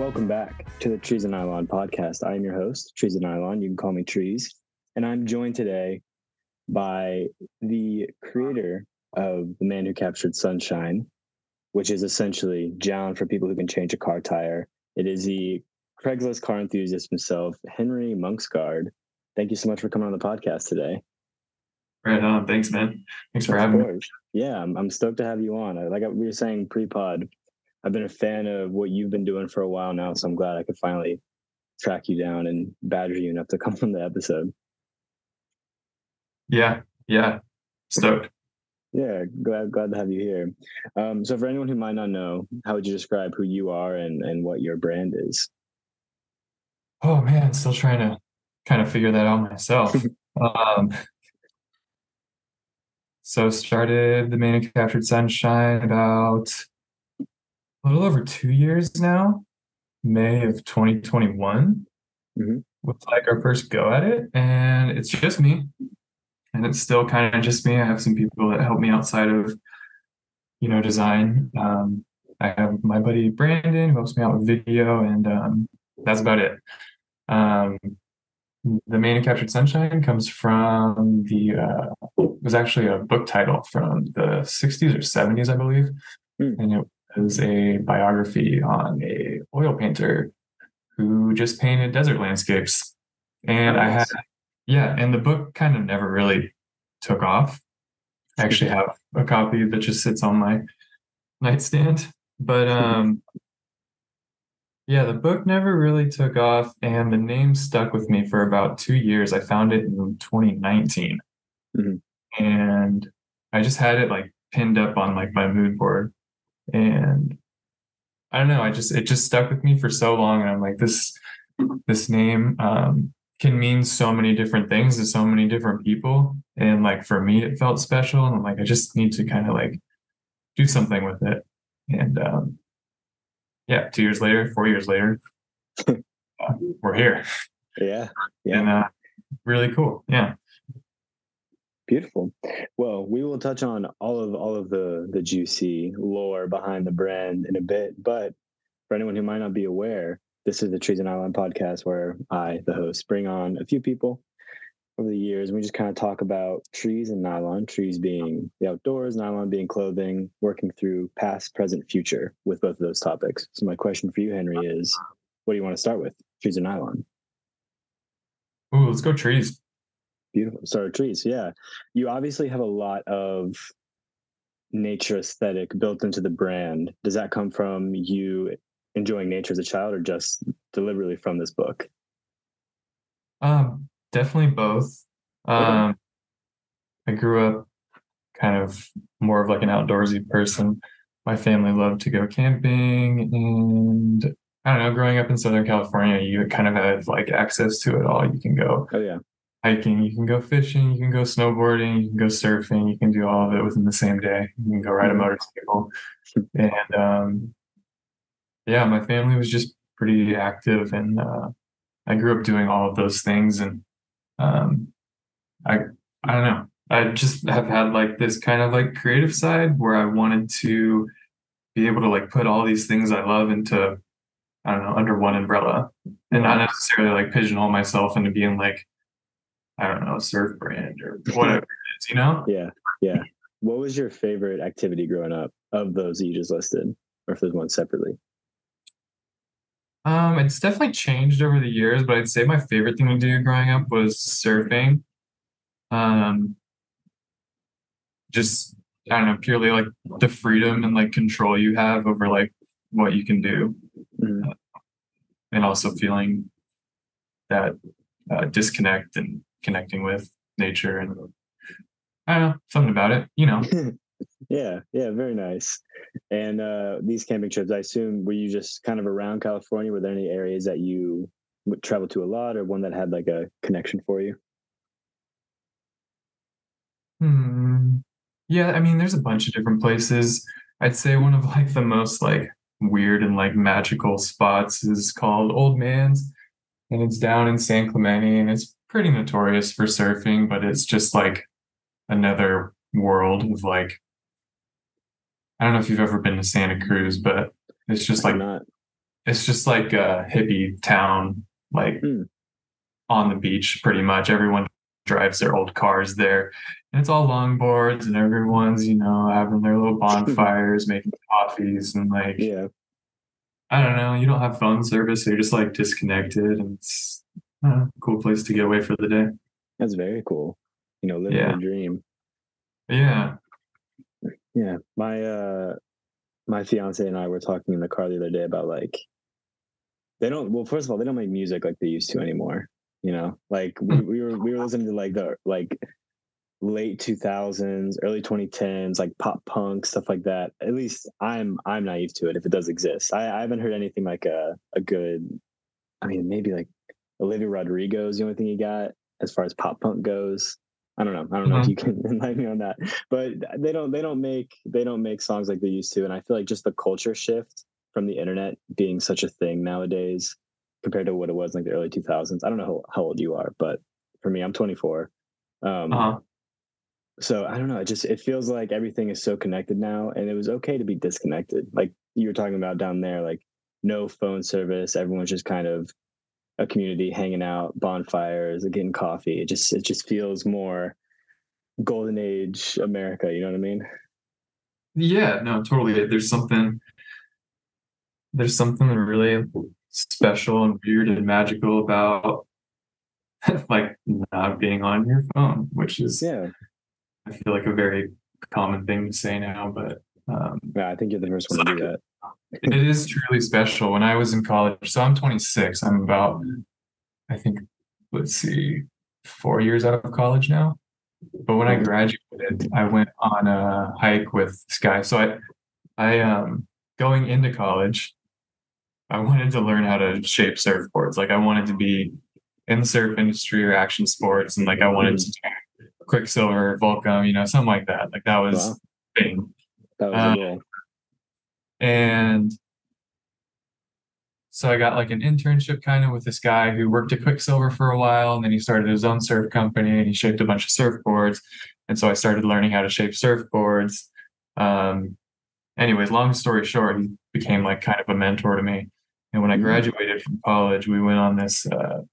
Welcome back to the Trees and Nylon podcast. I am your host, Trees and Nylon. You can call me Trees. And I'm joined today by the creator of The Man Who Captured Sunshine, which is essentially John for people who can change a car tire. It is the Craigslist car enthusiast himself, Henry Monksgaard. Thank you so much for coming on the podcast today. Right on. Thanks, man. Thanks for having me. Yeah, I'm stoked to have you on. Like we were saying pre-pod, I've been a fan of what you've been doing for a while now, so I'm glad I could finally track you down and badger you enough to come on the episode. Yeah. Stoked. Yeah, glad to have you here. So for anyone who might not know, how would you describe who you are and what your brand is? Oh man, still trying to kind of figure that out myself. So started The Man Who Captured Sunshine about a little over 2 years now, May of 2021. Was like our first go at it, and it's just me. And it's still kind of just me. I have some people that help me outside of, design. I have my buddy Brandon who helps me out with video, and that's about it. The Man Who Captured Sunshine comes from it was actually a book title from the 60s or 70s, I believe. And it was a biography on a oil painter who just painted desert landscapes. And and the book kind of never really took off. I actually have a copy that just sits on my nightstand. But the book never really took off, and the name stuck with me for about 2 years. I found it in 2019. And I just had it like pinned up on like my mood board. And I don't know, it just stuck with me for so long. And I'm like, this name can mean so many different things to so many different people. And like for me, it felt special. And I'm like, I just need to kind of like do something with it. And 2 years later, 4 years later, we're here. Yeah. And really cool. Yeah. Beautiful. Well, we will touch on all of the juicy lore behind the brand in a bit, but for anyone who might not be aware, this is the Trees and Nylon podcast where I, the host, bring on a few people over the years. And we just kind of talk about trees and nylon, trees being the outdoors, nylon being clothing, working through past, present, future with both of those topics. So my question for you, Henry, is what do you want to start with, trees or nylon? Ooh, let's go trees. Beautiful. Start with trees. Yeah. You obviously have a lot of nature aesthetic built into the brand. Does that come from you enjoying nature as a child or just deliberately from this book? Definitely both. I grew up kind of more of like an outdoorsy person. My family loved to go camping, and I don't know, growing up in Southern California, you kind of have like access to it all. You can go hiking, you can go fishing, you can go snowboarding, you can go surfing, you can do all of it within the same day. You can go ride a motorcycle. And my family was just pretty active, and I grew up doing all of those things. And I don't know, I just have had like this kind of like creative side where I wanted to be able to like put all these things I love into, I don't know, under one umbrella, and not necessarily like pigeonhole myself into being like, I don't know, a surf brand or whatever it is, Yeah. What was your favorite activity growing up of those that you just listed, or if there's one separately? It's definitely changed over the years, but I'd say my favorite thing to do growing up was surfing. Just, I don't know, purely like the freedom and like control you have over like what you can do. And also feeling that disconnect and connecting with nature, and I don't know, something about it, Yeah, very nice. And these camping trips, I assume, were you just kind of around California? Were there any areas that you would travel to a lot, or one that had like a connection for you? Yeah, I mean, there's a bunch of different places. I'd say one of like the most like weird and like magical spots is called Old Man's, and it's down in San Clemente, and it's pretty notorious for surfing, but it's just like another world of like, I don't know if you've ever been to Santa Cruz, but it's just like it's just like a hippie town, like Hmm. on the beach pretty much. Everyone drives their old cars there. And it's all longboards and everyone's, having their little bonfires, making coffees and like Yeah, I don't know, you don't have phone service, so you're just like disconnected and it's a cool place to get away for the day. that's very cool. Living Yeah. the dream. Yeah. Yeah. My fiance and I were talking in the car the other day about like they don't well, first of all, they don't make music like they used to anymore. Like we were listening to like the like late 2000s, early 2010s, like pop punk stuff like that. At least I'm naive to it if it does exist. I haven't heard anything like a good. I mean, maybe like Olivia Rodrigo's the only thing you got as far as pop punk goes. I don't know. I don't know if Mhm. you can enlighten me on that, but they don't make songs like they used to, and I feel like just the culture shift from the internet being such a thing nowadays compared to what it was in like the early 2000s. I don't know how old you are, but for me, I'm 24. Um, Uh-huh. so I don't know. It feels like everything is so connected now, and it was okay to be disconnected. Like you were talking about down there, like no phone service. Everyone's just kind of a community hanging out, bonfires, getting coffee. It just feels more golden age America. You know what I mean? Yeah, no, totally. There's something really special and weird and magical about like not being on your phone, which is Yeah. I feel like a very common thing to say now, but Yeah. I think you're the first it's one to do like that. it is truly special. When I was in college, so I'm 26. I'm about, I think, let's see, 4 years out of college now. But when I Mhm. graduated, I went on a hike with this guy. So I going into college, I wanted to learn how to shape surfboards. Like I wanted to be in the surf industry or action sports, and like I wanted Mhm. to do Quicksilver, Volcom, something like that. Like that was Wow, the thing. that was the Uh, goal. and so I got like an internship kind of with this guy who worked at Quicksilver for a while, and then he started his own surf company and he shaped a bunch of surfboards. And so I started learning how to shape surfboards. Um, Anyways, long story short, he became like kind of a mentor to me. And when I Mm. graduated from college, we went on this it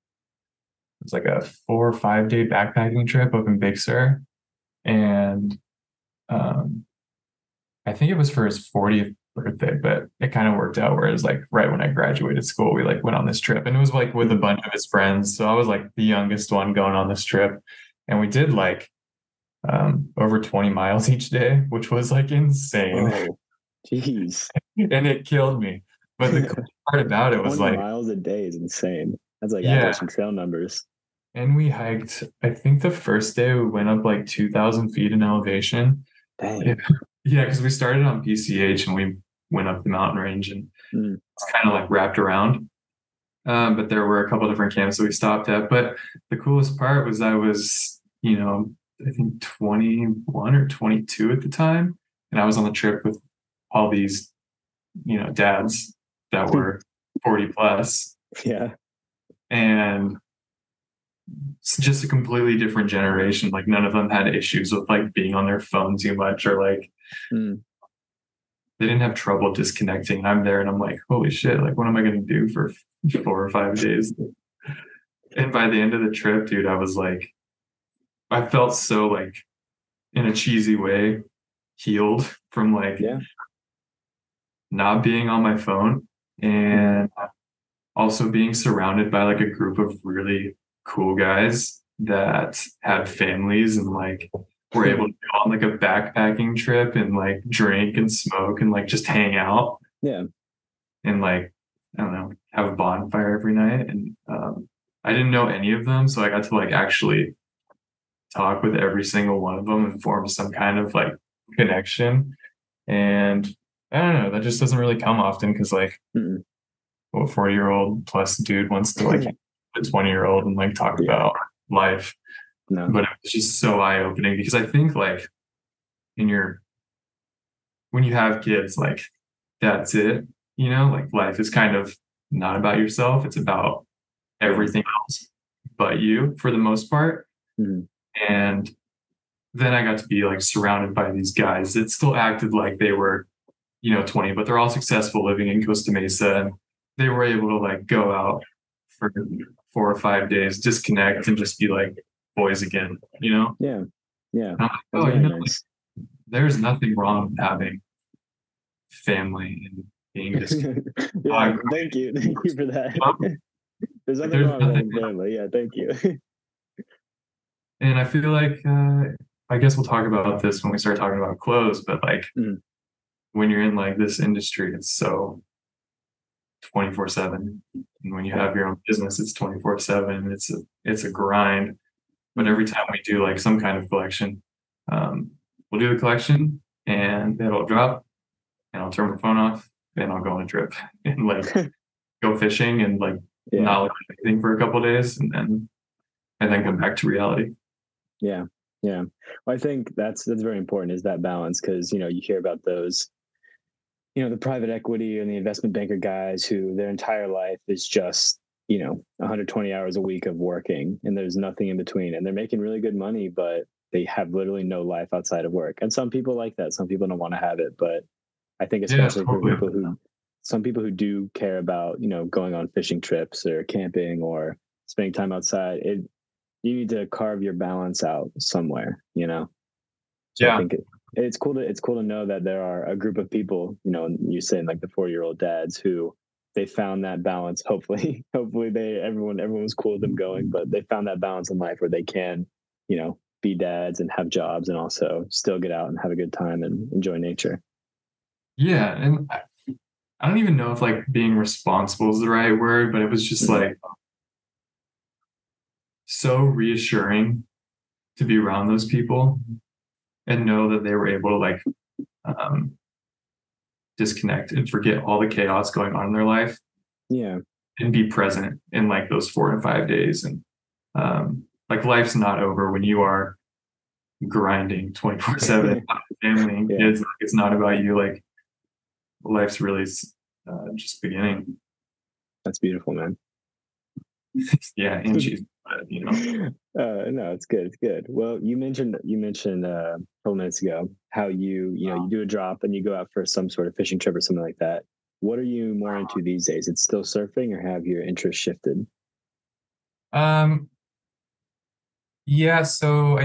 was like a 4 or 5 day backpacking trip up in Big Sur. And um, I think it was for his 40th birthday, but it kind of worked out where it was like right when I graduated school, we like went on this trip and it was like with a Mhm. bunch of his friends. So I was like the youngest one going on this trip. And we did like over 20 miles each day, which was like insane. Whoa, jeez. And it killed me. But the cool part about it was 20 like, miles a day is insane. That's like yeah. Appalachian Trail numbers. And we hiked, I think the first day we went up like 2,000 feet in elevation. Yeah. Dang. Yeah, because we started on PCH and we went up the mountain range and Mm. it's kind of like wrapped around. But there were a couple different camps that we stopped at. But the coolest part was I was, I think 21 or 22 at the time. And I was on the trip with all these, dads that were 40 plus. Yeah. And it's just a completely different generation. Like none of them had issues with like being on their phone too much or like Mm. they didn't have trouble disconnecting. I'm there and I'm like, holy shit, like what am I gonna do for 4 or 5 days? And by the end of the trip, dude, I was like, I felt so like in a cheesy way healed from like Yeah. not being on my phone and also being surrounded by like a group of really cool guys that had families and like were able to go on like a backpacking trip and like drink and smoke and like just hang out Yeah. and like I don't know, have a bonfire every night. And I didn't know any of them, so I got to like actually talk with every single one of them and form some kind of like connection. And I don't know, that just doesn't really come often because like Mm. what 40-year-old plus dude wants to like a 20-year-old and like talk Yeah. about life. No. But it was just so eye-opening because I think like in your when you have kids, like that's it, like life is kind of not about yourself, it's about everything else but you for the most part. Mm. And then I got to be like surrounded by these guys that still acted like they were 20, but they're all successful living in Costa Mesa and they were able to like go out for 4 or 5 days, disconnect, and just be like boys again, you know? Yeah. Yeah. And I'm like, That's oh, you very know, like, nice. there's nothing wrong with having family and being disconnected. Yeah. Thank you. Thank you for that. There's Like, nothing there's wrong with nothing, having family. Yeah. Thank you. and I feel like I guess we'll talk about this when we start talking about clothes, but like Mhm. when you're in like this industry, it's so 24/7. And when you Yeah. have your own business, it's 24/7. It's a grind. But Mhm. every time we do like some kind of collection, we'll do the collection and it'll drop and I'll turn my phone off and I'll go on a trip and like go fishing and like Yeah. not look at anything for a couple of days and then come back to reality. Yeah. Yeah. Well, I think that's very important is that balance because you hear about those the private equity and the investment banker guys who their entire life is just 120 hours a week of working and there's nothing in between and they're making really good money but they have literally no life outside of work and some people like that, some people don't want to have it, but I think Yeah, especially for totally. people who some people who do care about going on fishing trips or camping or spending time outside, you need to carve your balance out somewhere. So I Yeah. think it's cool to know that there are a group of people, and you saying like the 4-year-old dads who they found that balance. Hopefully, hopefully everyone was cool with them going, but they found that balance in life where they can, be dads and have jobs and also still get out and have a good time and enjoy nature. Yeah. And I don't even know if like being responsible is the right word, but it was just Mhm. like so reassuring to be around those people and know that they were able to like um, disconnect and forget all the chaos going on in their life Yeah. and be present in like those 4 to 5 days. And like life's not over when you are grinding 24/7, family and Yeah. kids. Like, it's not about you. Like life's really just beginning. That's beautiful, man. Yeah, and she's. No, it's good. It's good. Well, you mentioned a couple minutes ago how you do a drop and you go out for some sort of fishing trip or something like that. What are you more into these days? It's still surfing, or have your interest shifted? Um, yeah, so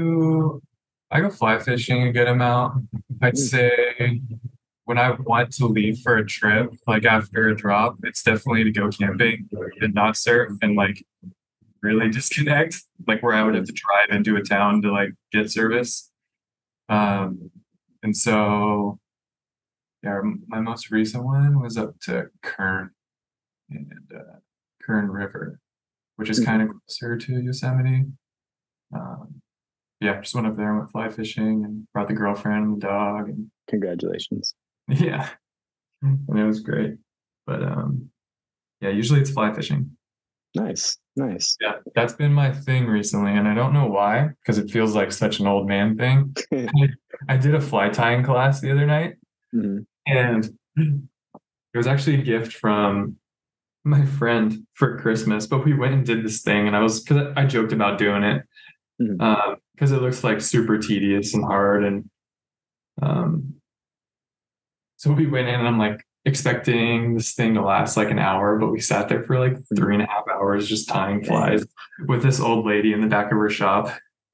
I go fly fishing a good amount. I'd Mm, say when I want to leave for a trip, like after a drop, it's definitely to go camping and not surf and like really disconnect, like where I would have mm, to drive into a town to like get service. Um, and so yeah, my most recent one was up to Kern and Kern River, which is mm. kind of closer to Yosemite. Um, yeah, just went up there and went fly fishing and brought the girlfriend and the dog and Congratulations. yeah, and it was great. But yeah, usually it's fly fishing. Nice, nice. Yeah, that's been my thing recently, and I don't know why, because it feels like such an old man thing. I did a fly tying class the other night, Mhm, and it was actually a gift from my friend for Christmas. But we went and did this thing, and because I joked about doing it mhm. because it looks like super tedious and hard, and um, so we went in, and I'm like expecting this thing to last like an hour, but we sat there for like Mhm. 3.5 hours just tying flies Dang. with this old lady in the back of her shop.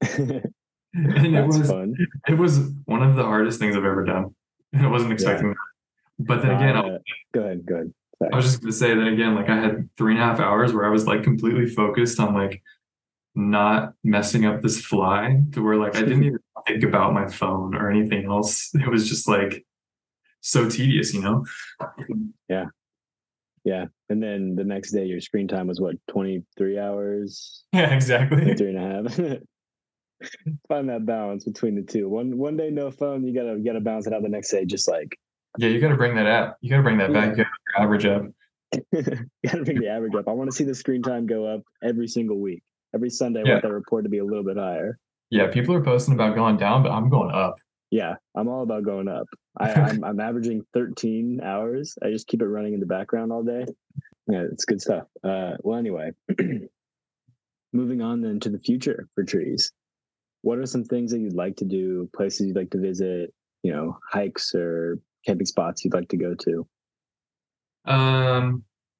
And it That's was fun. it was one of the hardest things I've ever done. And I wasn't Yeah. expecting that. But then No, again, go ahead, go ahead. I Sorry. was just gonna say that again, like I had 3.5 hours where I was like completely focused on like not messing up this fly to where like I didn't even think about my phone or anything else. It was just like so tedious, you know? Yeah, yeah. And then the next day, your screen time was what, 23 hours, Yeah, exactly. 23 and a half. Find that balance between the two. One day no phone, you gotta balance it out the next day. Just like Yeah, you gotta bring that up. You gotta bring that back. yeah, You gotta average up. gotta bring the average up. I want to see the screen time go up every single week. Every Sunday, I Yeah. want that report to be a little bit higher. Yeah, people are posting about going down, but I'm going up. Yeah, I'm all about going up. I'm averaging 13 hours. I just keep it running in the background all day. Yeah, it's good stuff. Well, anyway, moving on then to the future for trees. What are some things that you'd like to do, places you'd like to visit, hikes or camping spots you'd like to go to? Um,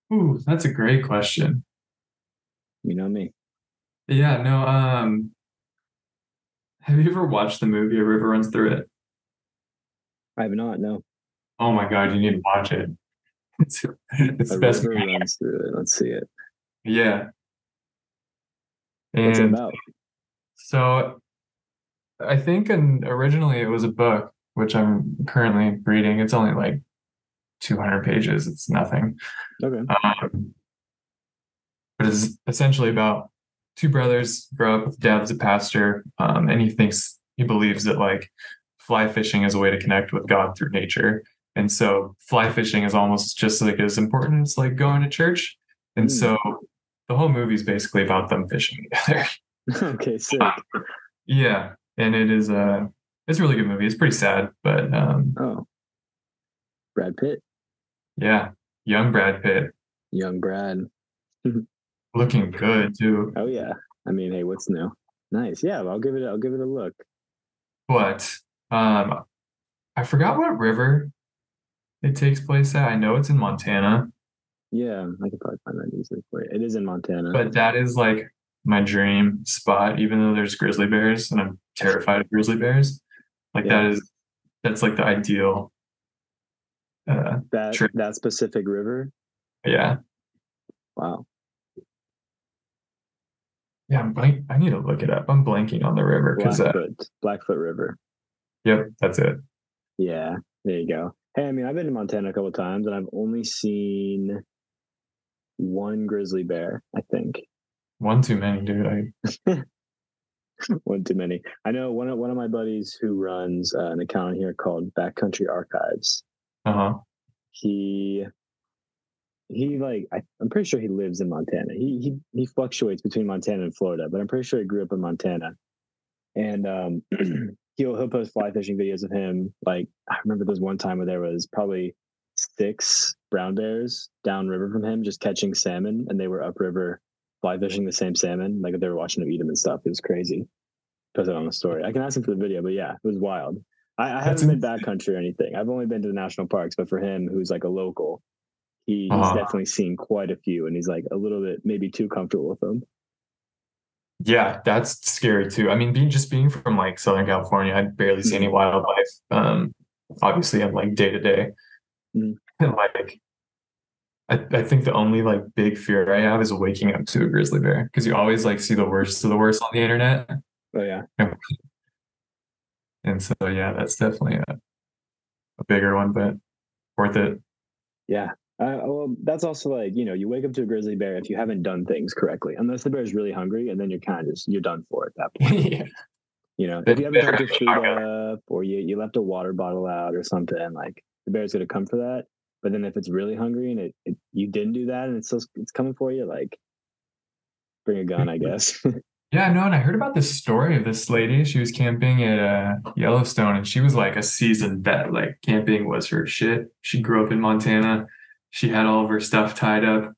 Ooh, that's a great question. You know me. Yeah, no, have you ever watched the movie A River Runs Through It? I have not. No, Oh my God, you need to watch it. It's a the best river movie. runs through it. Let's see it. Yeah. What's it And about? so I think originally it was a book, which I'm currently reading. It's only like 200 pages. It's nothing. Okay. Um, but it's essentially about two brothers grow up with dad's a pastor, and he believes that like fly fishing is a way to connect with God through nature. And so fly fishing is almost just like as important as like going to church. And Hmm. so the whole movie is basically about them fishing together. Okay. Sick. Yeah. And it's a really good movie. It's pretty sad, but Oh, Brad Pitt, yeah, young Brad Pitt young Brad. looking good too. Oh yeah. I mean, hey, what's new? Nice. Yeah, I'll give it. I'll give it a look. But um I forgot what river it takes place at. I know it's in Montana, Yeah, I could probably find that easily for you. It is in Montana. but that is like my dream spot, even though there's grizzly bears and I'm terrified of grizzly bears. Like Yeah, that's like the ideal that trip. that specific river. Yeah. Wow. Yeah, I need to look it up. I'm blanking on the river because Blackfoot River. yep, that's it. Yeah, there you go. Hey, I mean, I've been to Montana a couple times, and I've only seen one grizzly bear. I think One too many, dude. one too many. I know one of my buddies who runs an account here called Backcountry Archives. Uh-huh. He I'm pretty sure he lives in Montana. He fluctuates between Montana and Florida, but I'm pretty sure he grew up in Montana. And he'll post fly fishing videos of him. Like I remember there was one time where there was probably 6 brown bears downriver from him just catching salmon, and they were upriver fly fishing the same salmon. Like they were watching him eat them and stuff. It was crazy. Put it on the story. I can ask him for the video, but yeah, it was wild. I That's haven't been in, backcountry or anything. I've only been to the national parks, but for him, who's like a local, he's uh definitely seen quite a few, and he's like a little bit maybe too comfortable with them. yeah, that's scary too. I mean, being from like Southern California, I barely see any Mm-hmm. wildlife. Obviously I'm like day to day. Mm-hmm. And like I think the only like big fear I have is waking up to a grizzly bear because you always like see the worst of the worst on the internet. Oh yeah, And so yeah, that's definitely a bigger one, but worth it. yeah. Well, that's also like you wake up to a grizzly bear if you haven't done things correctly, unless the bear is really hungry, and then you're kind of just you're done for at that point. Yeah. If you Then haven't better packed have your a food shotgun. up or you left a water bottle out or something, like the bear's gonna come for that. But then if it's really hungry and you didn't do that and it's coming for you, like bring a gun, I guess. Yeah, no, and I heard about this story of this lady. She was camping at Yellowstone, and she was like a seasoned vet. Like camping was her shit. She grew up in Montana. She had all of her stuff tied up,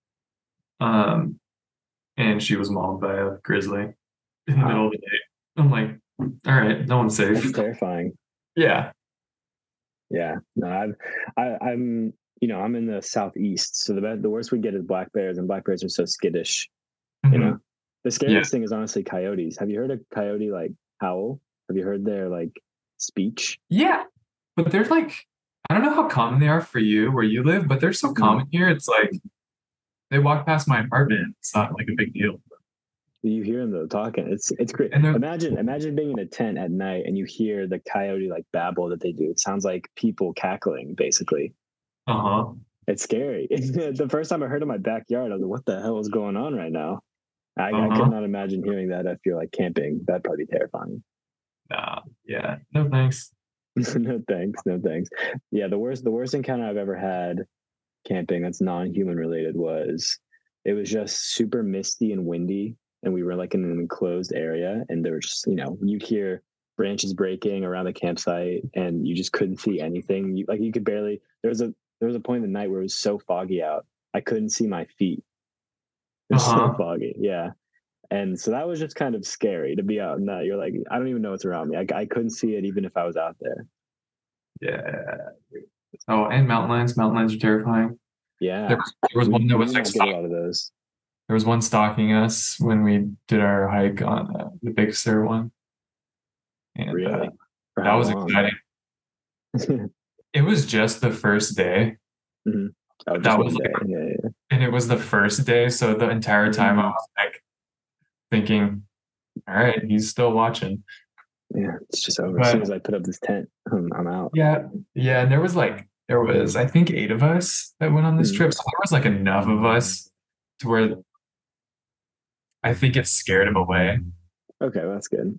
um, and she was mauled by a grizzly in the middle Wow, of the day. I'm like, all right, no one's that's safe. terrifying. Yeah. Yeah, no, I'm I'm in the southeast, so the worst we get is black bears, and black bears are so skittish. You Hmm. know, the Yeah. scariest thing is honestly coyotes. Have you heard a coyote like howl? Have you heard their like speech? Yeah. But they're like, I don't know how common they are for you where you live, but they're so Mm. common here. It's like they walk past my apartment. It's not like a big deal. You hear them though talking. It's great. And they're, Imagine being in a tent at night and you hear the coyote like babble that they do. It sounds like people cackling, basically. uh-huh. It's scary. The first time I heard in my backyard, I was like, "What the hell is going on right now?" I could Uh-huh. not imagine hearing that if you're like camping. That'd probably be terrifying. Nah, yeah. No thanks. No thanks, no thanks. Yeah, the worst encounter I've ever had camping that's non-human related was it was just super misty and windy, and we were like in an enclosed area, and there were just you hear branches breaking around the campsite, and you just couldn't see anything. You could barely. There was a point in the night where it was so foggy out, I couldn't see my feet. It was so Uh-huh. foggy. Yeah. And so that was just kind of scary to be out in that. You're like, I don't even know what's around me. I couldn't see it even if I was out there. Yeah. Oh, and mountain lions. Mountain lions are terrifying. Yeah, there was one that we was do like not get a lot of those. there was one stalking us when we did our hike on the Big Sur one, and Really? For that how was long? exciting. It was just the first day, Hmm. Oh, but just that was one day. like, Yeah, and it was the first day, so the entire time I yeah. was like thinking, all right, he's still watching. Yeah, it's just over. As soon But as I put up this tent, I'm out. yeah, yeah, and there was I think 8 of us that went on this Mm. trip, so there was like enough of us to where I think it scared him away. Okay, well, that's good.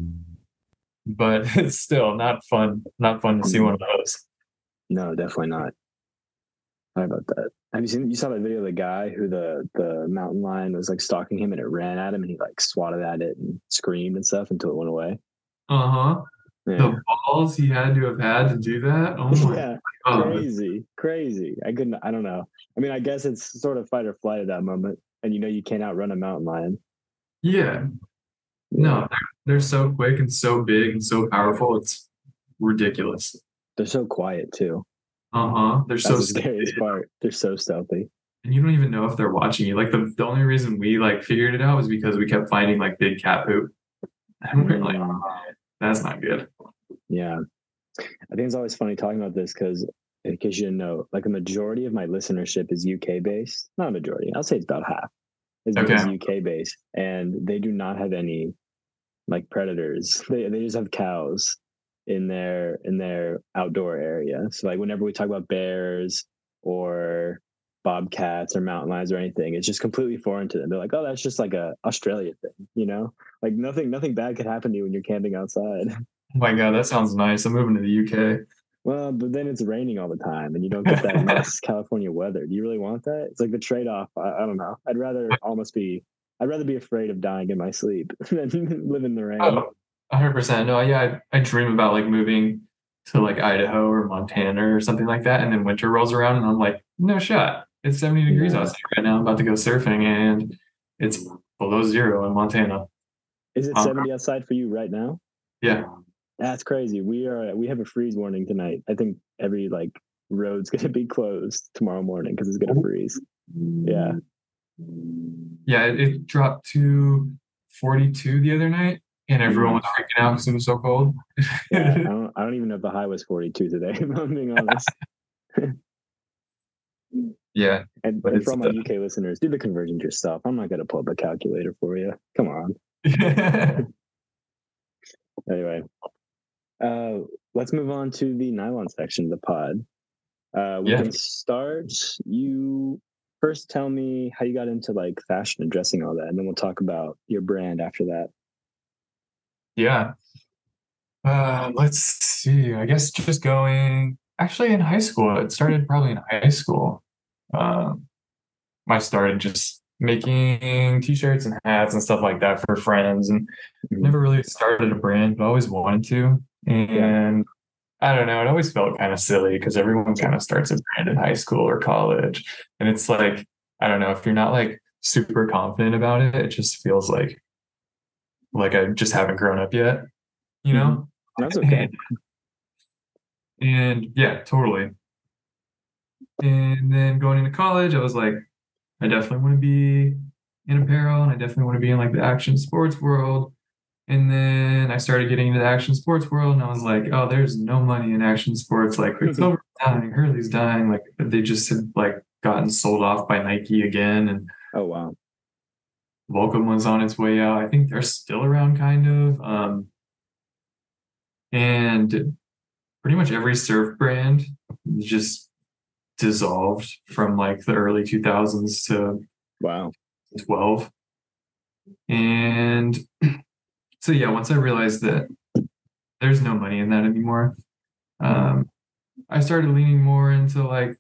But it's still not fun to see one Mm. of those. No, definitely not. Sorry about that. Have you saw that video of the guy who the mountain lion was like stalking him and it ran at him and he like swatted at it and screamed and stuff until it went away? Uh-huh. Yeah. The balls he had to have had to do that. Oh my Yeah. God. Crazy. I don't know. I mean, I guess it's sort of fight or flight at that moment. And you know you can't outrun a mountain lion. Yeah. Yeah. No, they're so quick and so big and so powerful. It's ridiculous. They're so quiet too. Uh-huh. They're That's so the stealthy. scariest part. They're so stealthy. And you don't even know if they're watching you. Like the only reason we like figured it out was because we kept finding like big cat poop. And we're like, Mm, that's not good. yeah. I think it's always funny talking about this because in case you didn't know, like a majority of my listenership is UK based. Not a majority. I'll say it's about half is Okay. UK based, and they do not have any like predators. They just have cows in their outdoor area. So like whenever we talk about bears or bobcats or mountain lions or anything, it's just completely foreign to them. They're like, oh, that's just like a Australia thing, you know? Like nothing bad could happen to you when you're camping outside. Oh my God, that sounds nice. I'm moving to the UK. Well, but then it's raining all the time and you don't get that nice California weather. Do you really want that? It's like the trade off. I don't know. I'd rather be afraid of dying in my sleep than live in the rain. Oh, 100%. No, yeah, I dream about like moving to like Idaho or Montana or something like that. And then winter rolls around and I'm like, no shot. It's 70 degrees Yeah. outside right now. I'm about to go surfing and it's below zero in Montana. Is it 70 outside for you right now? Yeah. That's crazy. We have a freeze warning tonight. I think every like road's gonna be closed tomorrow morning because it's gonna freeze. Yeah. Yeah, it dropped to 42 the other night and everyone Mm. was freaking out because it was so cold. Yeah. I don't even know if the high was 42 today, if I'm being honest. Yeah, but And it's for all my UK listeners, do the conversions yourself. I'm not gonna pull up a calculator for you. Come on. Anyway. Let's move on to the nylon section of the pod. We yeah. can start. You first tell me how you got into like fashion and dressing, all that, and then we'll talk about your brand after that. Yeah. Let's see. I guess just going actually in high school. It started probably in high school. Um, I started just making t-shirts and hats and stuff like that for friends and Mhm. never really started a brand, but always wanted to. Yeah. And I don't know, it always felt kind of silly because everyone kind of starts a brand in high school or college. And it's like, I don't know, if you're not like super confident about it, it just feels like I just haven't grown up yet, you Mhm. know? That's okay. And yeah, totally. And then going into college, I was like, I definitely want to be in apparel and I definitely want to be in like the action sports world. And then I started getting into the action sports world and I was like, oh, there's no money in action sports. Like Quicksilver's dying, Hurley's dying. Like they just had like gotten sold off by Nike again. And Oh wow. Volcom was on its way out. I think they're still around kind of. And pretty much every surf brand just dissolved from like the early 2000s to Wow. 12. And so yeah, once I realized that there's no money in that anymore, I started leaning more into like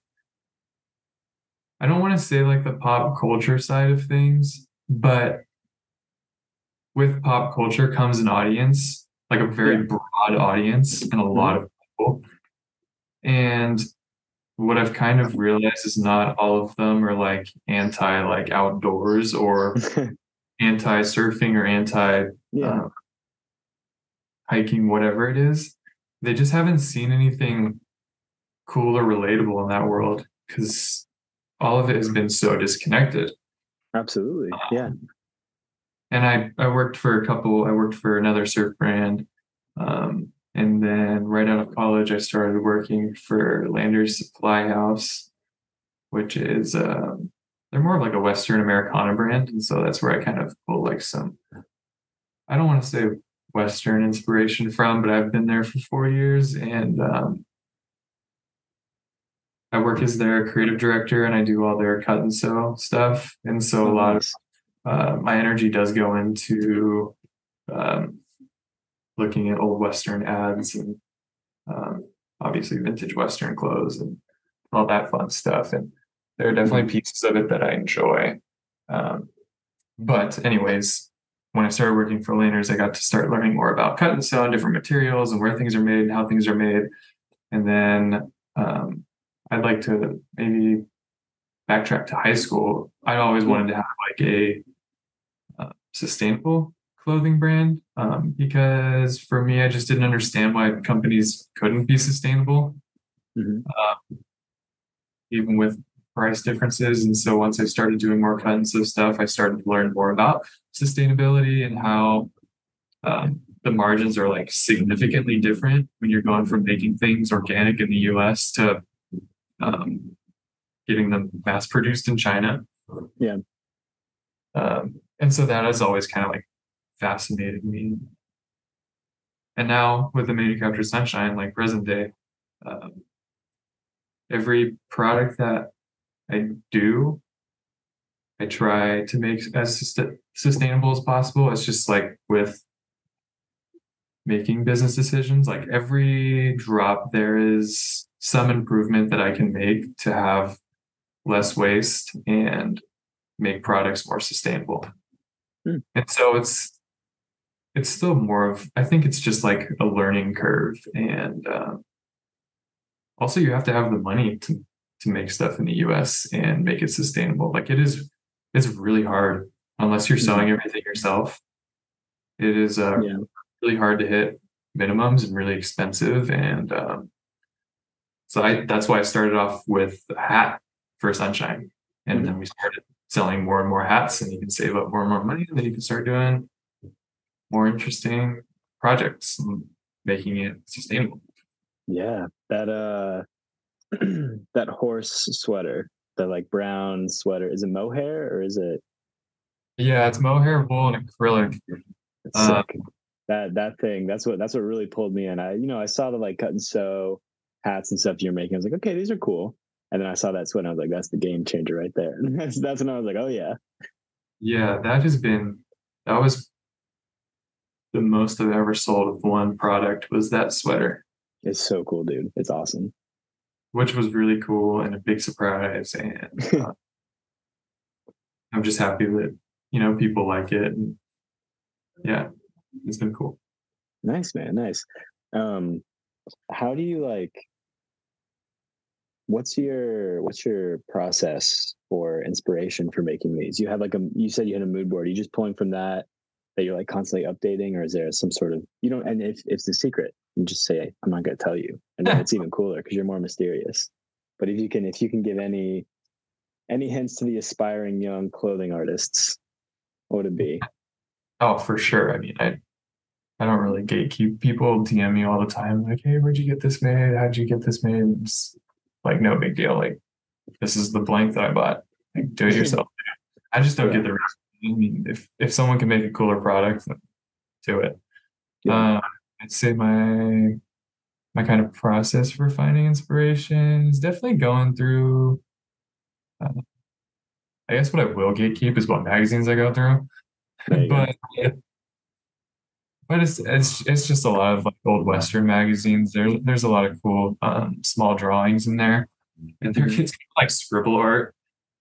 I don't want to say like the pop culture side of things, but with pop culture comes an audience, like a very Yeah. broad audience and a lot of people. And what I've kind of realized is not all of them are like anti like outdoors or anti surfing or anti Yeah. hiking, whatever it is. They just haven't seen anything cool or relatable in that world because all of it has been so disconnected. Absolutely. Yeah. And I worked for another surf brand. And then right out of college, I started working for Landers Supply House, which is, they're more of like a Western Americana brand. And so that's where I kind of pull like some, I don't want to say Western inspiration from, but I've been there for 4 years, and I work as their creative director, and I do all their cut and sew stuff. And so a lot of my energy does go into um, looking at old Western ads and obviously vintage Western clothes and all that fun stuff. And there are definitely pieces of it that I enjoy. But anyways, when I started working for Laners, I got to start learning more about cut and sew and different materials and where things are made and how things are made. And then I'd like to maybe backtrack to high school. I always wanted to have like a sustainable clothing brand because for me, I just didn't understand why companies couldn't be sustainable, even with price differences. And so once I started doing more cut and sew stuff, I started to learn more about sustainability and how the margins are like significantly different when you're going from making things organic in the US to getting them mass produced in China. Yeah. And so that has always kind of like fascinated me. And now with the Manufactured Sunshine, like present day, every product that I do, I try to make as sustainable as possible. It's just like with making business decisions, like every drop, there is some improvement that I can make to have less waste and make products more sustainable. And so it's still more of, I think it's just like a learning curve. And also you have to have the money to make stuff in the US and make it sustainable. Like it's really hard unless you're sewing everything yourself. It is really hard to hit minimums and really expensive. And so that's why I started off with a hat for Sunshine. And then we started selling more and more hats, and you can save up more and more money, and then you can start doing more interesting projects and making it sustainable. Yeah. That that horse sweater, the like brown sweater, is it mohair or is it? Yeah, it's mohair, wool, and acrylic. It's sick. That thing, that's what really pulled me in. I saw the like cut and sew hats and stuff you're making. I was like, okay, these are cool. And then I saw that sweater. I was like, that's the game changer right there. That's when I was like, oh yeah. Yeah, that was the most I've ever sold of one product was that sweater. It's so cool, dude. It's awesome. Which was really cool and a big surprise. And I'm just happy that, people like it. And yeah, it's been cool. Nice, man. Nice. How do you like, what's your process for inspiration for making these? You have like you said you had a mood board. Are you just pulling from that you're like constantly updating, or is there some sort of, and if it's the secret, you just say, I'm not going to tell you. And then it's even cooler because you're more mysterious. But if you can give any hints to the aspiring young clothing artists, what would it be? Oh, for sure. I mean, I don't really gatekeep. People DM me all the time, like, hey, where'd you get this made? How'd you get this made? It's like no big deal. Like, this is the blank that I bought. Like, do it yourself. I just don't get the rest. I mean, if someone can make a cooler product, then do it. Yeah. I'd say my kind of process for finding inspiration is definitely going through. I guess what I will gatekeep is what magazines I go through, but it's just a lot of like old Western magazines. There's a lot of cool small drawings in there, and it's like scribble art.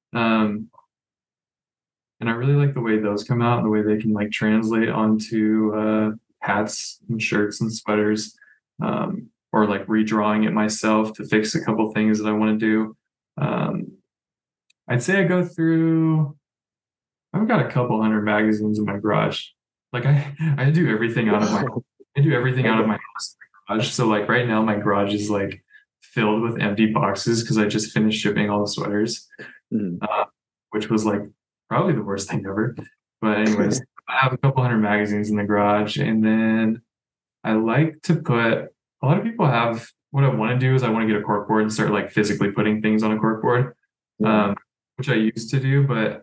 And I really like the way those come out and the way they can like translate onto hats and shirts and sweaters, or like redrawing it myself to fix a couple things that I want to do. I'd say I go through, I've got a couple hundred magazines in my garage. Like I do everything out of my garage. So like right now my garage is like filled with empty boxes because I just finished shipping all the sweaters. Mhm. Which was like probably the worst thing ever. But anyways, I have a couple hundred magazines in the garage, and then I like to put. A lot of people have. What I want to do is I want to get a corkboard and start like physically putting things on a corkboard, Yeah. which I used to do, but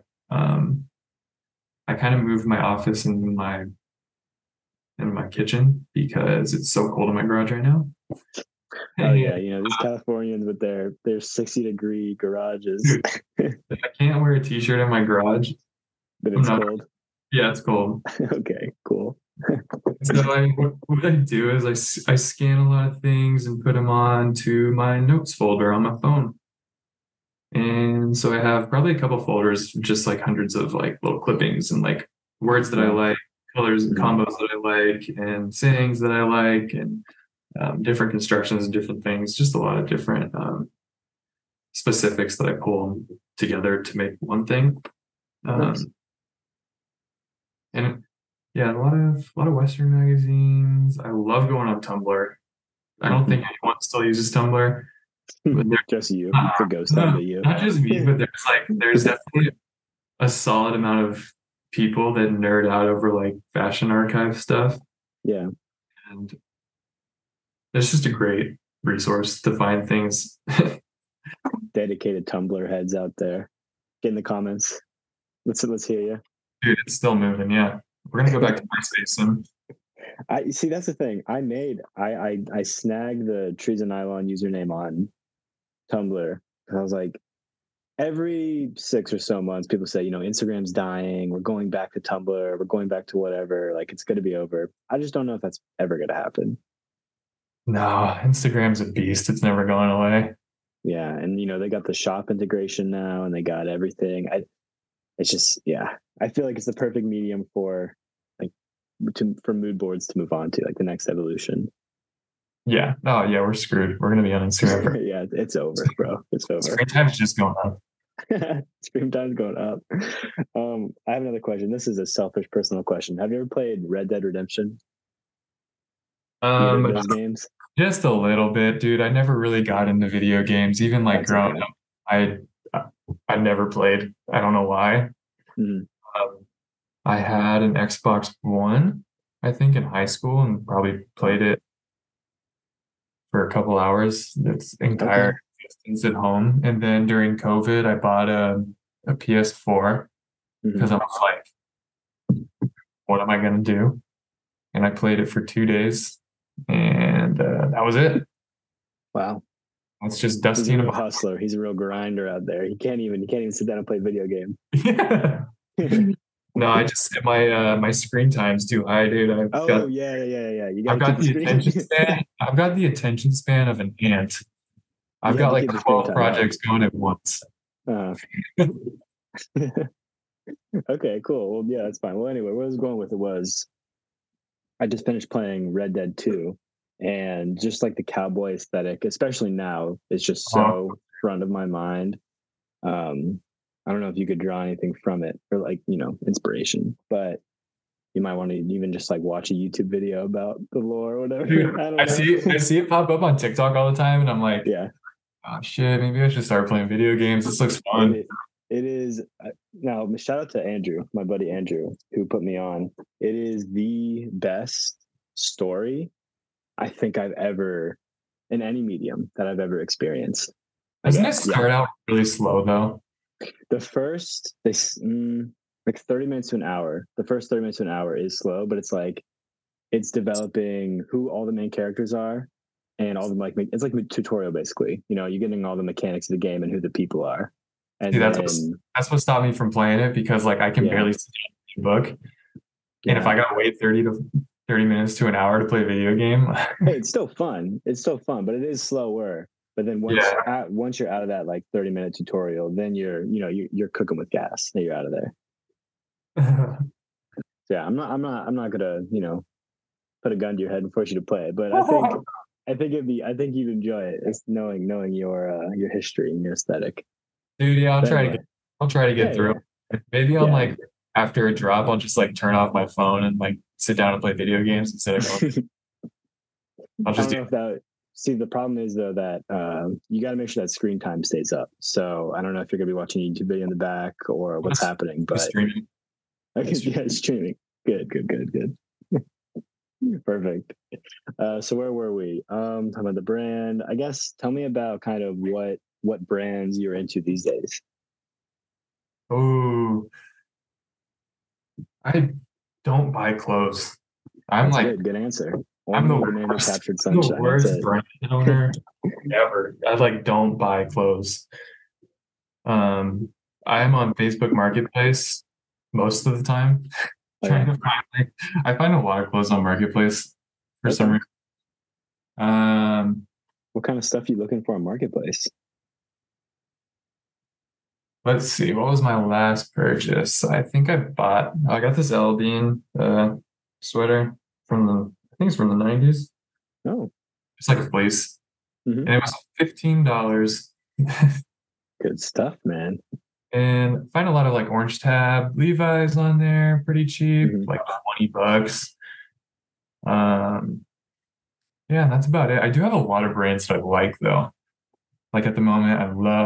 I kind of moved my office in my kitchen because it's so cold in my garage right now. Oh yeah, these Californians with their 60-degree garages. Dude, if I can't wear a t-shirt in my garage, But I'm it's not. cold. Yeah, it's cold. Okay, cool. So what I do is I scan a lot of things and put them on to my notes folder on my phone. And so I have probably a couple folders, just like hundreds of like little clippings and like words that I Yeah. like, colors and Mhm. combos that I like, and sayings that I like, and different constructions and different things. Just a lot of different specifics that I pull together to make one thing. Nice. And yeah, a lot of Western magazines. I love going on Tumblr. I don't think anyone still uses Tumblr. But Just you. It's a ghost town to you. Not just me, but there's definitely a solid amount of people that nerd out over like fashion archive stuff. Yeah. And it's just a great resource to find things. Dedicated Tumblr heads out there. Get in the comments. Let's hear you. Dude, it's still moving. Yeah. We're going to go back to MySpace soon. I see. That's the thing. I snagged the Trees of Nylon username on Tumblr. And I was like, every 6 or so months, people say, Instagram's dying. We're going back to Tumblr. We're going back to whatever. Like, it's going to be over. I just don't know if that's ever going to happen. No, Instagram's a beast. It's never going away. Yeah. And, they got the shop integration now and they got everything. It's just, yeah, I feel like it's the perfect medium for mood boards to move on to, like the next evolution. Yeah. Oh, yeah, we're screwed. We're going to be on Instagram. Yeah, it's over, bro. It's over. Screen time's just going up. Screen time's going up. I have another question. This is a selfish, personal question. Have you ever played Red Dead Redemption? Either of those games? Just a little bit, dude. I never really got into video games. Even like That's growing okay. up, I never played. I don't know why. Mm-hmm. I had an Xbox One, I think, in high school, and probably played it for a couple hours. Its entire existence at home. And then during COVID, I bought a PS4 because I was like, what am I going to do? And I played it for 2 days, and that was it. Wow. It's just Dusty. He's a real hustler. He's a real grinder out there. He can't even sit down and play video game. Yeah. No, I just my screen time's too high, dude. Yeah. I've got the attention span. I've got the attention span of an ant. I've got like 12 projects going at once. Okay, cool. Well, yeah, that's fine. Well, anyway, what I was going with it was I just finished playing Red Dead 2, and just like the cowboy aesthetic, especially now, is just so front of my mind. I don't know if you could draw anything from it or like, inspiration, but you might want to even just like watch a YouTube video about the lore or whatever. Dude, I see it pop up on TikTok all the time, and I'm like, yeah, oh shit, maybe I should start playing video games. This looks fun. It is. Now, shout out to Andrew, my buddy Andrew, who put me on. It is the best story I think I've ever, in any medium that I've ever experienced. Doesn't it start out really slow though? The first, like 30 minutes to an hour. The first 30 minutes to an hour is slow, but it's developing who all the main characters are, and all the it's like a tutorial basically. You're getting all the mechanics of the game and who the people are. And see, that's what stopped me from playing it, because like I can barely sit down and book. And if I gotta wait 30 minutes to an hour to play a video game, hey, it's still fun. It's still fun, but it is slower. But then once you're out of that like 30-minute tutorial, then you're cooking with gas. Then you're out of there. So yeah, I'm not gonna put a gun to your head and force you to play it, but I think you'd enjoy it. It's knowing your history and your aesthetic. Dude, yeah, I'll try to get through. Yeah. Maybe on like after a drop, I'll just like turn off my phone and like sit down and play video games instead of going. I don't know See, the problem is though that you got to make sure that screen time stays up. So I don't know if you're gonna be watching a YouTube video in the back or what's happening, but Streaming. yeah, streaming. Good, good, good, good. Perfect. So where were we? Talking about the brand. I guess tell me about kind of what brands you're into these days. Oh, I don't buy clothes. I'm That's like, good. Good answer. I'm Only the man who captured the sunshine. That's worst it. brand owner ever. I like don't buy clothes. I'm on Facebook Marketplace most of the time, Oh, trying yeah. to find I find a lot of clothes on Marketplace for some Okay. reason. Um, What kind of stuff you looking for on Marketplace? let's see, what was my last purchase? I think I got this L Bean sweater from I think it's from the 90s. Oh, It's like a fleece. hmm, And it was $15. good stuff, man. And find a lot of like Orange Tab, Levi's on there, pretty cheap, Hmm. like $20. Um, yeah, and that's about it. I do have a lot of brands that I like though. Like at the moment,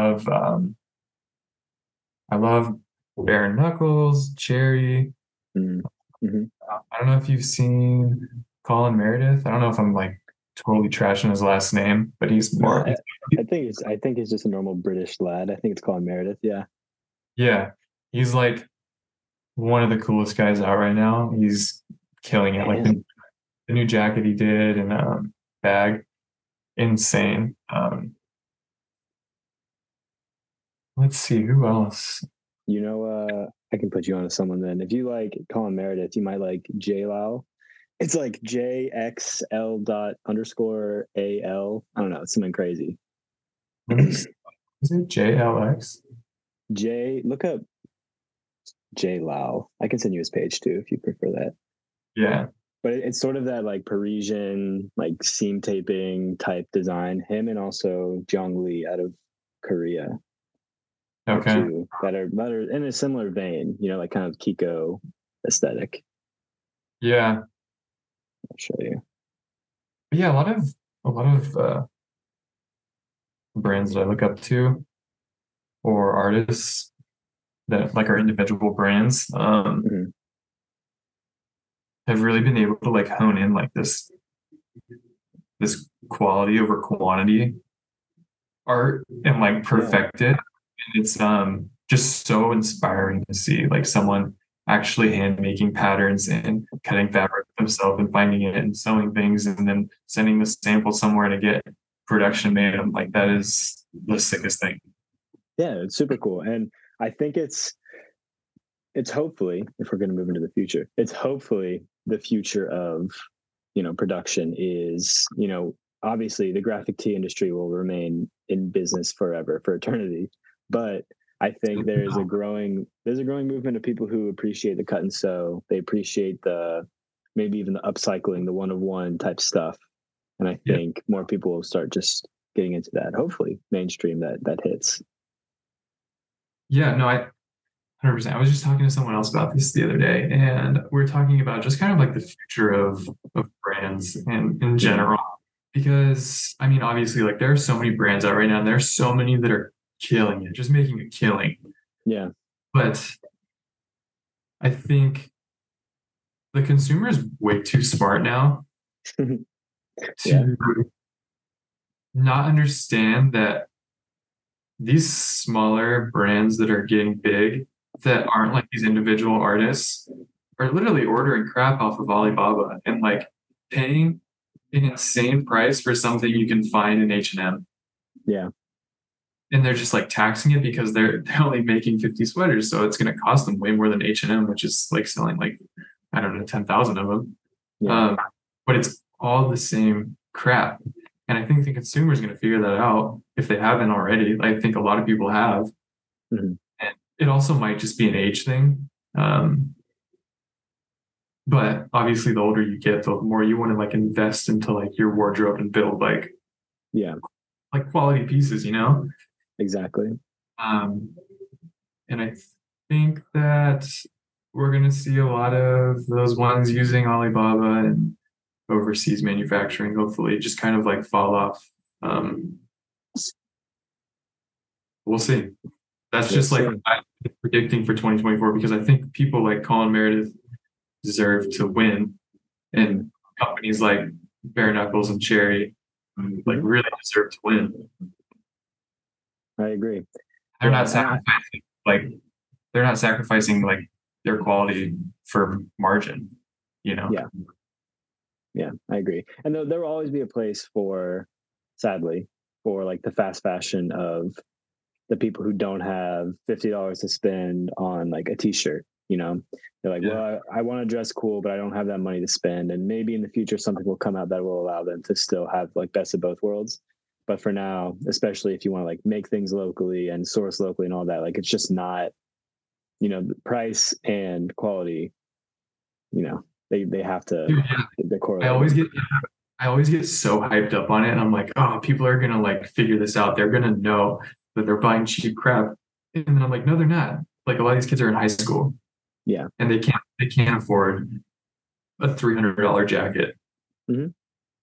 I love Bare Knuckles, Cherry. Mm-hmm. I don't know if you've seen Colin Meredith. I don't know if I'm like totally trashing his last name, but he's No, more. I think it's just a normal British lad. I think it's called Meredith. Yeah. Yeah, he's like one of the coolest guys out right now. He's killing it. Like Yeah. the new jacket he did and bag, insane. Let's see who else. I can put you on to someone then. If you like Colin Meredith, you might like J Lau. It's like JXL dot underscore AL. I don't know. It's something crazy. Let me see. Is it JLX? Look up J Lau. I can send you his page too if you prefer that. Yeah. But it's sort of that like Parisian, like seam taping type design. Him and also Jong Lee out of Korea. Okay. Two that are in a similar vein, like kind of Kiko aesthetic. Yeah. I'll show you. But yeah, a lot of brands that I look up to or artists that like are individual brands Mhm. have really been able to like hone in like this quality over quantity art and like perfect it. And it's just so inspiring to see like someone actually hand making patterns and cutting fabric themselves and finding it and sewing things and then sending the sample somewhere to get production made. I'm like, that is the sickest thing. Yeah, it's super cool, and I think it's hopefully, if we're going to move into the future, it's hopefully the future of production is obviously the graphic tee industry will remain in business forever, for eternity, but I think there's a growing movement of people who appreciate the cut and sew. They appreciate the maybe even the upcycling, the one of one type stuff, and I Yeah. think more people will start just getting into that. Hopefully, mainstream that hits. Yeah, no, I 100%. I was just talking to someone else about this the other day, and we are talking about just kind of like the future of brands and in general. Because I mean, obviously, like there are so many brands out right now, and there are so many that are killing it, just making a killing. Yeah. But I think the consumer is way too smart now to Yeah. not understand that these smaller brands that are getting big that aren't like these individual artists are literally ordering crap off of Alibaba and like paying an insane price for something you can find in H&M. Yeah. And they're just like taxing it because they're only making 50 sweaters, so it's going to cost them way more than H&M, which is like selling like I don't know 10,000 of them. Yeah. But it's all the same crap. And I think the consumer is going to figure that out if they haven't already. I think a lot of people have. Mhm. And it also might just be an age thing. But obviously, the older you get, the more you want to like invest into like your wardrobe and build like quality pieces, Exactly. And I think that we're going to see a lot of those ones using Alibaba and overseas manufacturing, hopefully, just kind of like fall off. We'll see. That's just like I'm predicting for 2024 because I think people like Colin Meredith deserve to win, and companies like Bare Knuckles and Cherry like really deserve to win. I agree. They're not sacrificing like their quality for margin, you know? Yeah, I agree. And there will always be a place for, sadly, for like the fast fashion of the people who don't have $50 to spend on like a t-shirt, you know? They're like, well, I want to dress cool, but I don't have that money to spend. And maybe in the future, something will come out that will allow them to still have like best of both worlds. But for now, especially if you want to like make things locally and source locally and all that, like it's just not, the price and quality, they have to. Dude, I always get so hyped up on it, and I'm like, oh, people are gonna like figure this out. They're gonna know that they're buying cheap crap, and then I'm like, no, they're not. Like a lot of these kids are in high school, and they can't afford a $300 jacket, and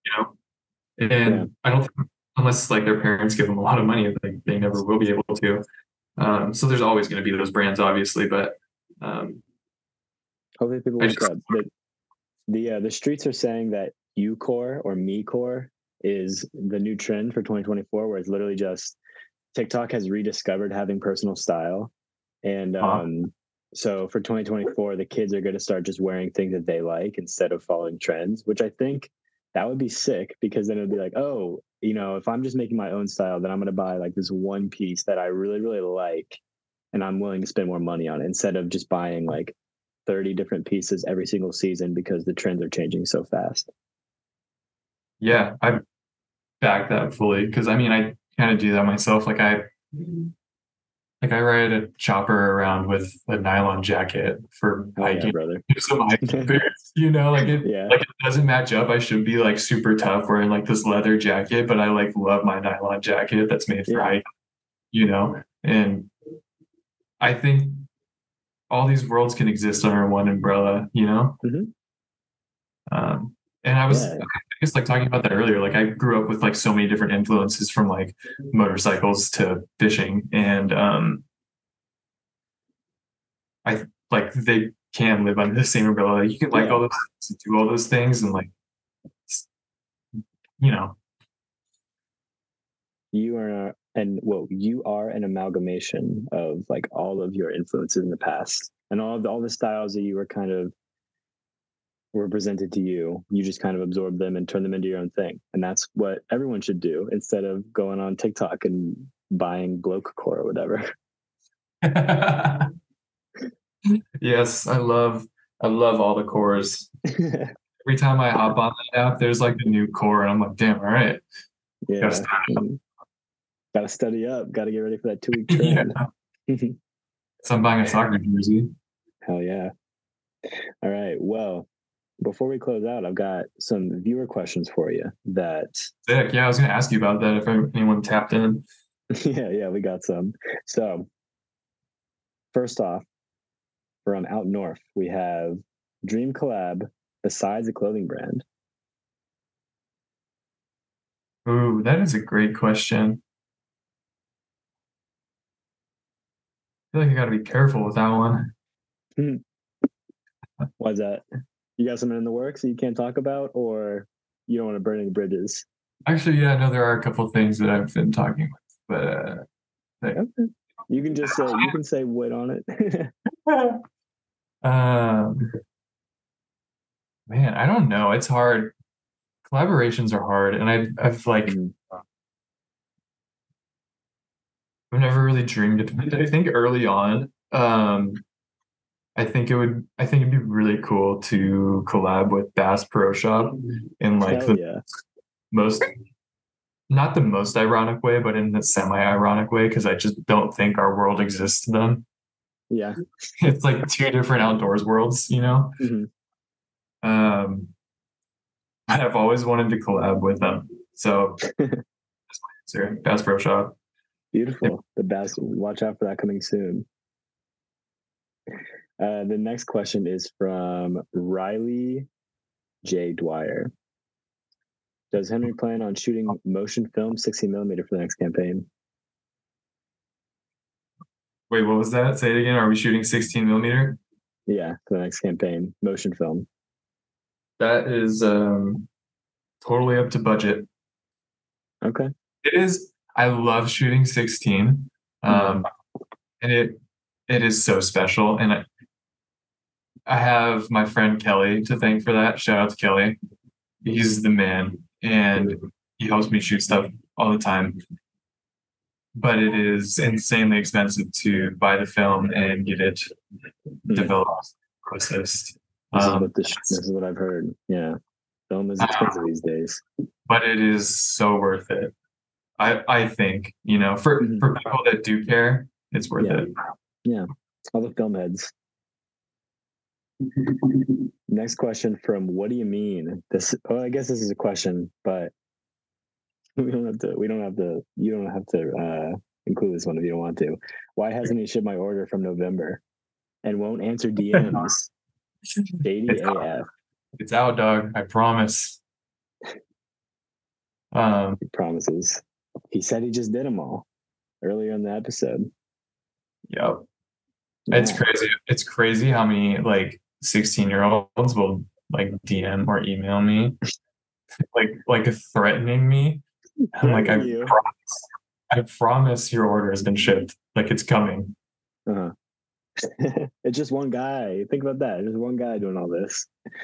I don't think unless like their parents give them a lot of money, like they never will be able to. So there's always going to be those brands, obviously, but hopefully people wake up. The streets are saying that U-core or me-core is the new trend for 2024, where it's literally just TikTok has rediscovered having personal style. And so for 2024, the kids are going to start just wearing things that they like instead of following trends, which I think that would be sick, because then it'd be like, oh, if I'm just making my own style, then I'm going to buy like this one piece that I really, really like, and I'm willing to spend more money on it instead of just buying like 30 different pieces every single season because the trends are changing so fast. Yeah, I back that fully, because I mean, I kind of do that myself. Like I ride a chopper around with a nylon jacket for hiking. Brother. Some hiking boots, like it doesn't match up. I should be like super tough wearing like this leather jacket, but I like love my nylon jacket that's made for hiking, and I think all these worlds can exist under one umbrella, and I guess like talking about that earlier, like I grew up with like so many different influences from like motorcycles to fishing, and I like they can live under the same umbrella. You can like all those things and do all those things, and like, you are an amalgamation of like all of your influences in the past, and all the styles that you were presented to you. You just kind of absorb them and turn them into your own thing, and that's what everyone should do instead of going on TikTok and buying bloke core or whatever. Yes, I love all the cores. Every time I hop on that app, there's like a new core, and I'm like, damn, all right. Yeah. Gotta study up. Gotta get ready for that 2-week trend. So I'm buying a soccer jersey. Hell yeah. All right. Well, before we close out, I've got some viewer questions for you that... Sick. Yeah, I was going to ask you about that if anyone tapped in. Yeah, we got some. So, first off, from out north, we have dream collab besides a clothing brand. Ooh, that is a great question. I feel like I got to be careful with that one. Why's that? You got something in the works that you can't talk about, or you don't want to burn any bridges? Actually, yeah, no, there are a couple of things that I've been talking with, but okay. You can just say wait on it. Man, I don't know. It's hard. Collaborations are hard, and I've like I've never really dreamed of it. I think early on, I think it'd be really cool to collab with Bass Pro Shop in like not the most ironic way, but in the semi-ironic way, because I just don't think our world exists to them. Yeah. It's like two different outdoors worlds, I've always wanted to collab with them. So that's my answer. Bass Pro Shop. Beautiful. The Bass, watch out for that coming soon. The next question is from Riley J. Dwyer. Does Henry plan on shooting motion film 16 millimeter for the next campaign? Wait, what was that? Say it again. Are we shooting 16 millimeter? Yeah, for the next campaign, motion film. That is totally up to budget. Okay. It is. I love shooting 16, and it is so special. And I have my friend Kelly to thank for that. Shout out to Kelly. He's the man, and he helps me shoot stuff all the time. But it is insanely expensive to buy the film and get it developed, processed. This is what I've heard. Yeah, film is expensive these days, but it is so worth it. I think, you know, for people that do care, it's worth it. Yeah, all the film heads. Next question from What Do You Mean? I guess this is a question, but you don't have to include this one if you don't want to. Why hasn't he shipped my order from November and won't answer DMs? Shady AF. It's out, dog. I promise. He promises. He said he just did them all earlier in the episode. Yep. Yeah. It's crazy. It's crazy how many like 16-year-olds will like DM or email me like threatening me. I'm like, I promise your order has been shipped. Like it's coming. It's just one guy. Think about that. There's one guy doing all this.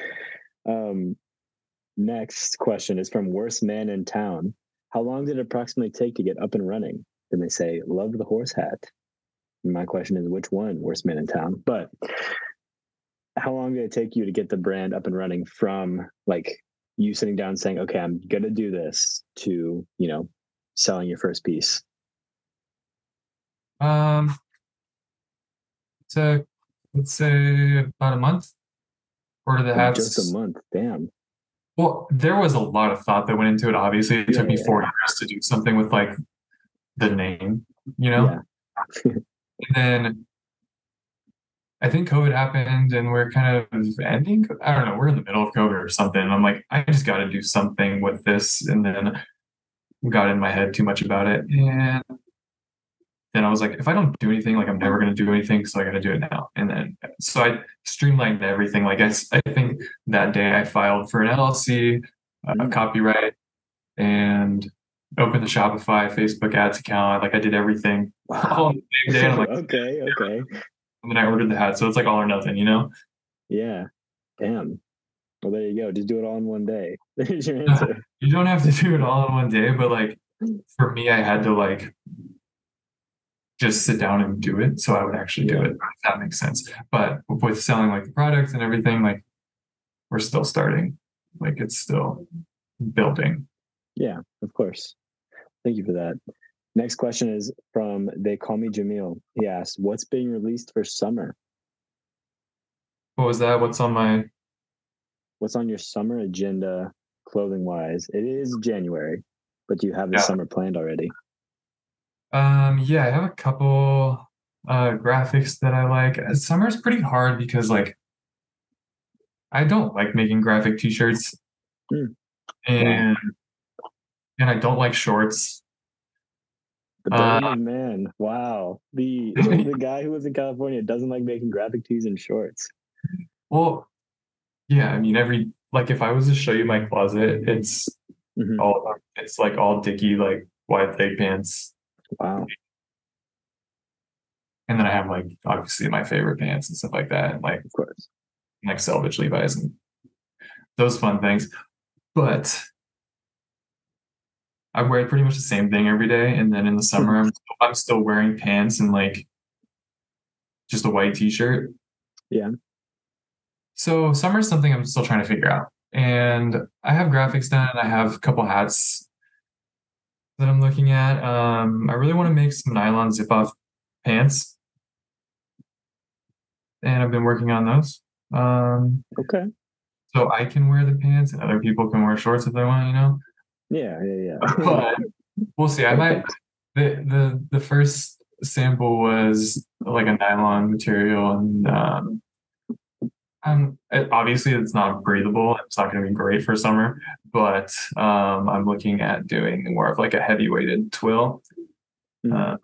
Next question is from Worst Man in Town. How long did it approximately take to get up and running? Then they say, love the horse hat. And my question is, which one? Worst Man in Town. But how long did it take you to get the brand up and running from like you sitting down and saying, okay, I'm going to do this to, you know, selling your first piece? So let's say about a month. Order the hats. Just a month. Damn. Well, there was a lot of thought that went into it. Obviously, it took me 4 years to do something with like the name, you know? Yeah. And then I think COVID happened and we're kind of ending. I don't know. We're in the middle of COVID or something. And I'm like, I just got to do something with this. And then got in my head too much about it. And then I was like, if I don't do anything, like I'm never going to do anything. So I got to do it now. And then, so I streamlined everything. Like I think that day I filed for an LLC, a copyright, and opened the Shopify Facebook ads account. Like I did everything all on the same day. I'm like, okay. And then I ordered the hat. So it's like all or nothing, you know? Yeah. Damn. Well, there you go. Just do it all in one day. There's your answer. You don't have to do it all in one day, but like for me, I had to like just sit down and do it. So I would actually do it, if that makes sense. But with selling like the products and everything, like we're still starting. Like it's still building. Yeah, of course. Thank you for that. Next question is from They Call Me Jamil. He asked, what's being released for summer? What was that? What's on your summer agenda clothing wise? It is January, but do you have the summer planned already? Yeah, I have a couple graphics that I like. Summer's pretty hard because like I don't like making graphic t-shirts. And I don't like shorts. The man. Wow. The guy who lives in California doesn't like making graphic tees and shorts. Well, yeah, I mean if I was to show you my closet, it's like all dicky, like wide leg pants. Wow. And then I have like obviously my favorite pants and stuff like that. Like of course. Like Selvage Levi's and those fun things. But I wear pretty much the same thing every day. And then in the summer, I'm still wearing pants and like just a white t-shirt. Yeah. So summer is something I'm still trying to figure out. And I have graphics done. I have a couple hats that I'm looking at. I really want to make some nylon zip-off pants. And I've been working on those. Okay. So I can wear the pants and other people can wear shorts if they want, you know? Yeah. But we'll see. I might the first sample was like a nylon material and Obviously it's not breathable. It's not going to be great for summer, but I'm looking at doing more of like a heavy weighted twill. Mm.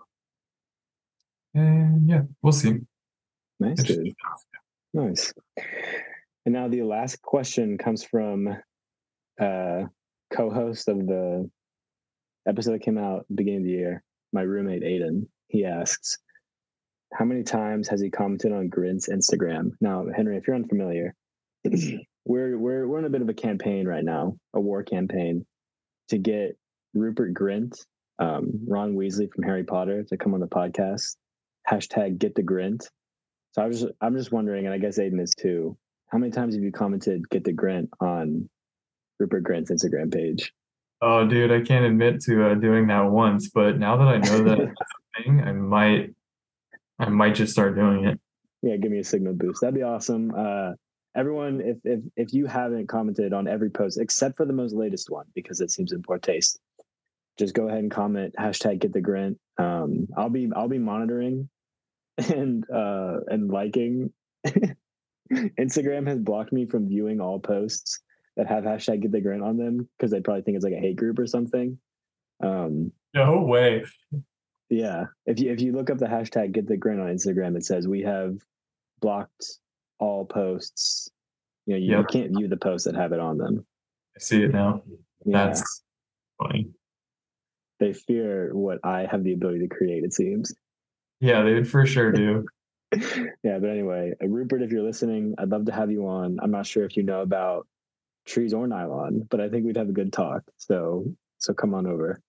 And yeah, we'll see. Nice, dude. Nice. And now the last question comes from co-host of the episode that came out beginning of the year, my roommate Aiden. He asks, how many times has he commented on Grint's Instagram? Now, Henry, if you're unfamiliar, we're in a bit of a campaign right now, a war campaign, to get Rupert Grint, Ron Weasley from Harry Potter, to come on the podcast. Hashtag get the Grint. So I'm just wondering, and I guess Aiden is too, how many times have you commented get the Grint on Rupert Grint's Instagram page? Oh, dude, I can't admit to doing that once, but now that I know that that's a thing, I might just start doing it. Yeah, give me a signal boost. That'd be awesome. Everyone, if you haven't commented on every post except for the most latest one, because it seems in poor taste, just go ahead and comment hashtag get the Grint. I'll be monitoring and liking. Instagram has blocked me from viewing all posts that have hashtag get the Grint on them because they probably think it's like a hate group or something. No way. Yeah, if you look up the hashtag get the Grint on Instagram, it says we have blocked all posts. You know, you can't view the posts that have it on them. I see it now. Yeah. That's funny. They fear what I have the ability to create, it seems. Yeah, they for sure do. Yeah, but anyway, Rupert, if you're listening, I'd love to have you on. I'm not sure if you know about trees or nylon, but I think we'd have a good talk. So come on over.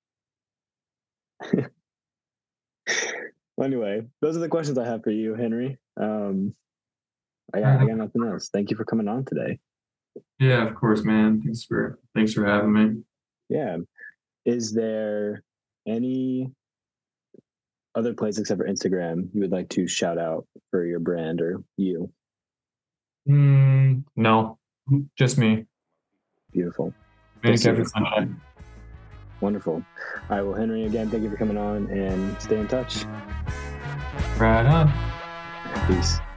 Well, anyway, those are the questions I have for you, Henry. I got nothing else. Thank you for coming on today. Yeah, of course, man. Thanks for having me. Yeah. Is there any other place except for Instagram you would like to shout out for your brand or you? No, just me. Beautiful. Make every sunshine. Wonderful. All right. Well, Henry, again, thank you for coming on and stay in touch. Right on. Peace.